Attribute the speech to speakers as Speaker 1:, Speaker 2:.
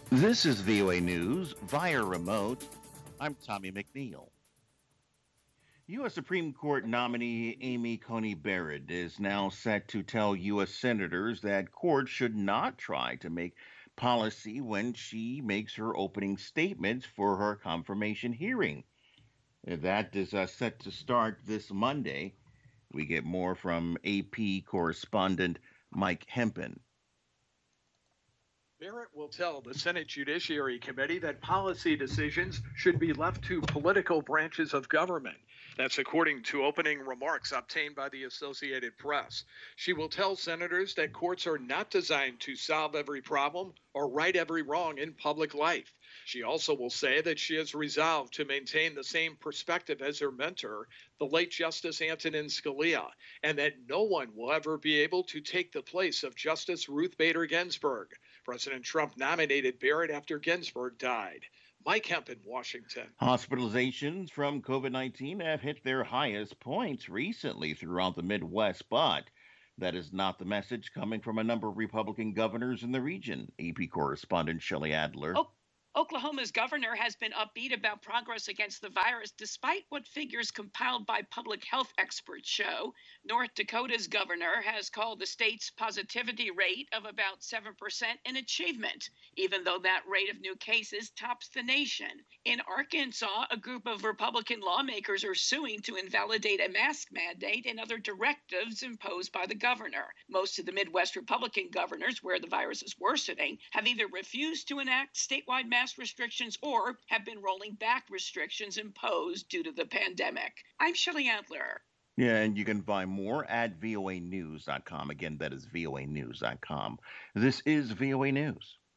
Speaker 1: This is VOA News via remote. I'm Tommy McNeil. U.S. Supreme Court nominee Amy Coney Barrett is now set to tell U.S. senators that courts should not try to make policy when she makes her opening statements for her confirmation hearing. That is set to start this Monday. We get more from AP correspondent Mike Hempen.
Speaker 2: Barrett will tell the Senate Judiciary Committee that policy decisions should be left to political branches of government. That's according to opening remarks obtained by the Associated Press. She will tell senators that courts are not designed to solve every problem or right every wrong in public life. She also will say that she has resolved to maintain the same perspective as her mentor, the late Justice Antonin Scalia, and that no one will ever be able to take the place of Justice Ruth Bader Ginsburg. President Trump nominated Barrett after Ginsburg died. Mike Hempen, Washington.
Speaker 1: Hospitalizations from COVID 19 have hit their highest points recently throughout the Midwest, but that is not the message coming from a number of Republican governors in the region. AP correspondent Shelley Adler.
Speaker 3: Oklahoma's governor has been upbeat about progress against the virus despite what figures compiled by public health experts show. North Dakota's governor has called the state's positivity rate of about 7% an achievement, even though that rate of new cases tops the nation. In Arkansas, a group of Republican lawmakers are suing to invalidate a mask mandate and other directives imposed by the governor. Most of the Midwest Republican governors, where the virus is worsening, have either refused to enact statewide mask restrictions or have been rolling back restrictions imposed due to the pandemic. I'm Shelley Adler.
Speaker 1: Yeah, and you can find more at voanews.com. Again, that is voanews.com. This is VOA News.